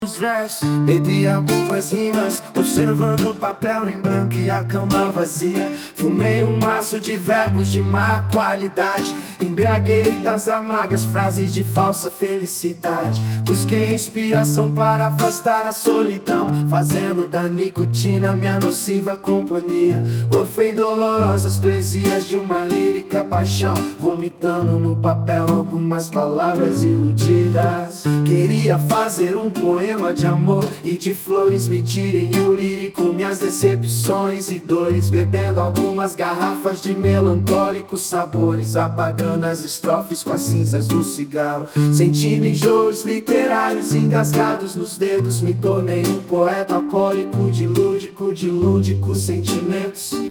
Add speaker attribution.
Speaker 1: Os versos, bebia algumas rimas, observando o papel em branco e a cama vazia. Fumei um maço de verbos de má qualidade, embriaguei das amargas frases de falsa felicidade. Busquei inspiração para afastar a solidão, fazendo da nicotina minha nociva companhia. Orfei dolorosas poesias de uma lírica paixão, vomitando no papel algumas palavras iludidas. Queria fazer um poema de amor e de flores, me tirem o lírico, minhas decepções e dores, bebendo algumas garrafas de melancólicos sabores, apagando as estrofes com as cinzas do cigarro. Sentindo enjoos literários engasgados nos dedos, me tornei um poeta alcoólico de lúdicos sentimentos.